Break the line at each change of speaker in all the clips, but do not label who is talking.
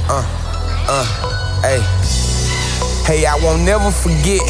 Hey. Hey, I won't never forget.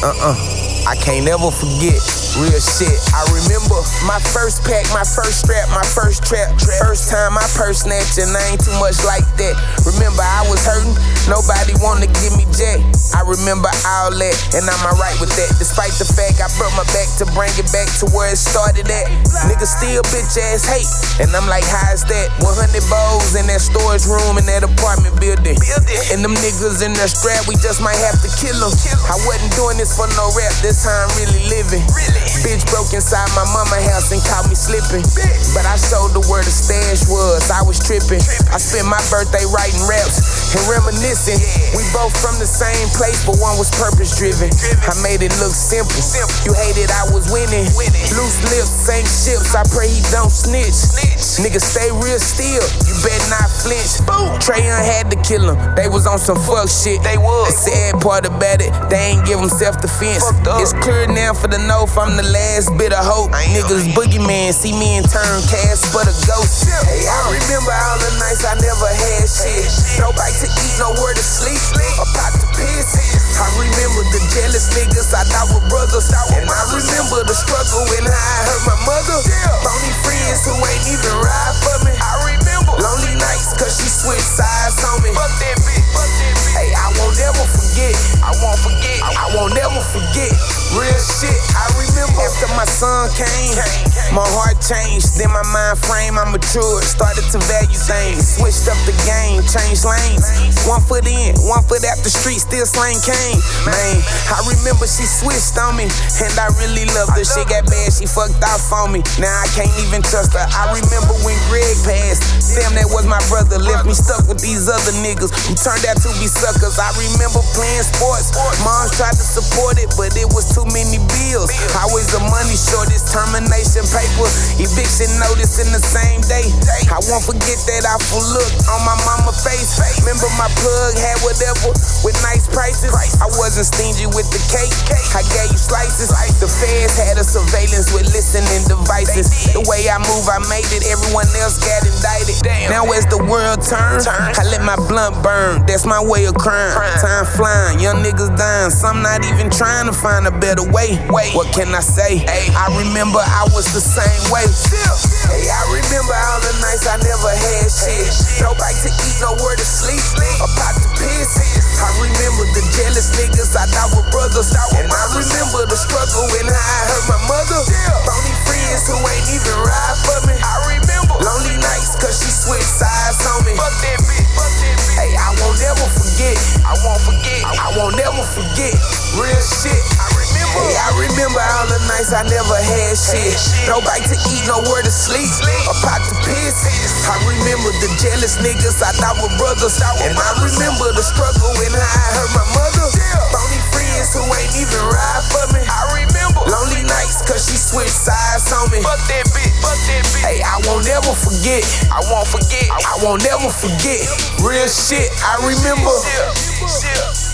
I can't never forget. Real shit. I remember my first pack, my first strap, my first trap. First time my purse snatching, I ain't too much like that. Remember I was hurting, nobody wanna give me jack. I remember all that, and I'm alright with that. Despite the fact I broke my back to bring it back to where it started at. Niggas still bitch ass hate, and I'm like, how is that? 100 bows in that storage room in that apartment building. And them niggas in their strap, we just might have to kill them. I wasn't doing this for no rap, this how I'm really living. Bitch broke inside my mama house and caught me slipping. But I showed her where the stash was, I was tripping. I spent my birthday writing raps and reminiscing. We both from the same place, but one was purpose driven. I made it look simple. You hated I was winning. Loose lips, same ships, I pray he don't snitch. Niggas stay real still, you better not flinch. Trayon had to kill him, they was on some fuck shit. The sad part about it, they ain't give him self-defense. It's clear now for the north, I'm the last bit of hope. Niggas boogeyman, see me and turn cast but a ghost. Hey, I remember all the nights I never had shit. No bite to eat, nowhere to sleep, a pot to piss. I remember the jealous niggas I thought were brothers. And I remember the struggle when I hurt my mother. Phony friends who ain't even ride for me. I remember lonely nights cause she switched sides on me. Fuck that bitch, fuck that bitch. Hey, I won't never forget. I won't forget. I won't never forget. Real shit, I remember after my son came, my heart changed, then my mind frame, I matured, started to value things, switched up the game, changed lanes, 1 foot in, 1 foot out the street, still slang cane. Man, I remember she switched on me, and I really loved her. She got bad, she fucked off on me, now I can't even trust her. I remember when Greg passed, damn that was my brother, left me stuck with these other niggas who turned out to be suckers. I remember playing sports, moms tried to support it, but it was too many bills. Always a money shortage, termination paper, eviction notice in the same day. I won't forget that awful look on my mama's face. Remember my plug had whatever with nice prices. I wasn't stingy with the cake, I gave you slices. The feds had a surveillance with listening devices. The way I move, I made it, everyone else got indicted. Now as the world turns, I let my blunt burn, that's my way of crime. Time flying, young niggas dying, some not even trying to find a better way. What can I say? I remember I was the same way. Hey, I remember all the nights I never had shit. No bite to eat, nowhere to sleep, a pot to piss. I remember the jealous niggas I thought were brothers. And I remember the struggle when I hurt my mother. Phony friends who ain't even ride for me. I remember lonely nights cause she switched sides on me. Fuck that bitch, fuck that bitch. Hey, I won't never forget. I won't forget. I won't never forget. Real shit, I remember. Hey, I remember all the nights I never had shit. No bite to eat, nowhere to sleep, a pot to piss. I remember the jealous niggas I thought were brothers. And I remember the struggle when I hurt my mother. Phony friends who ain't even ride for me. I remember lonely nights cause she switched sides on me. Fuck that bitch, fuck that bitch. Hey, I won't never forget. I won't forget. I won't never forget. Real shit, I remember.